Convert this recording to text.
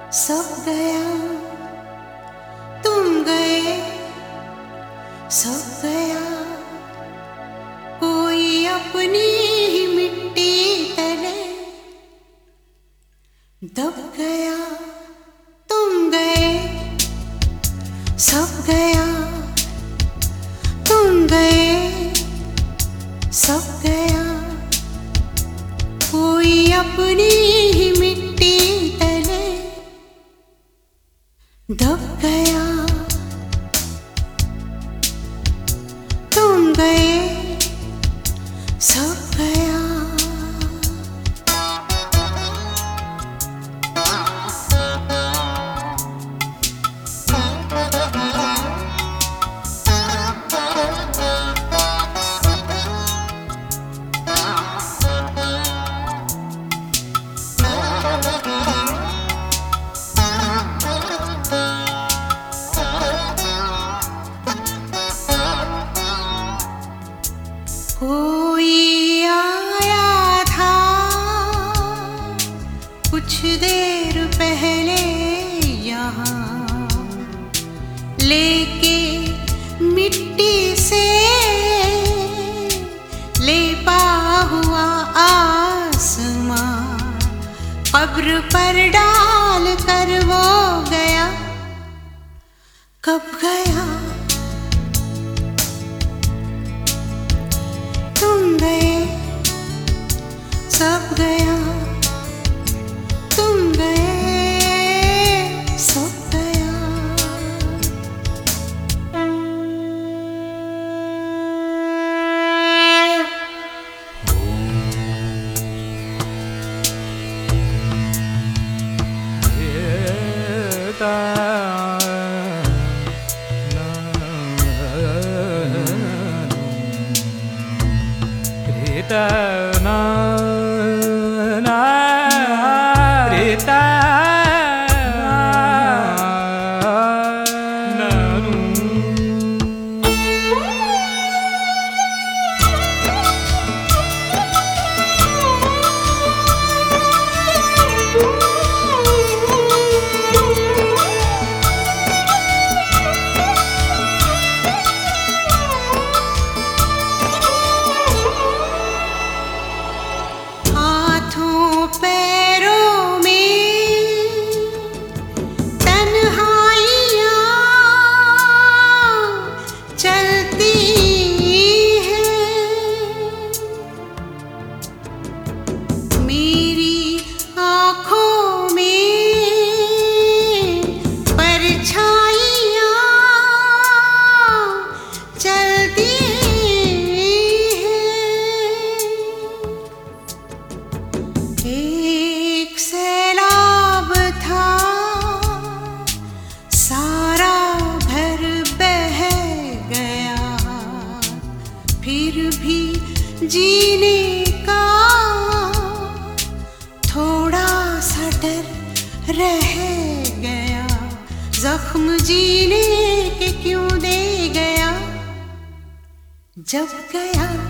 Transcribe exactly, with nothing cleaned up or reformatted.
सब गया, तुम गए, सब गया, कोई अपनी ही मिट्टी तले दब गया, तुम गए, सब गया, तुम गए, सब गया, कोई अपनी ही मिट्टी तले दब गया, तुम गए, सब गया। कोई आया था कुछ देर पहले यहाँ, लेके मिट्टी से लेपा हुआ आसमां, कब्र पर डाल कर वो गया, कब गया, तुम गए, सब गया, तुम गए, सब गया। na na rita na nu पैरों में तन्हाइयाँ चलती हैं, मेरी आँखों में परछाइयाँ चलती एक सैलाब था सारा घर बह गया, फिर भी जीने का थोड़ा सा डर रह गया, जख्म जीने के क्यों दे गया, जब गया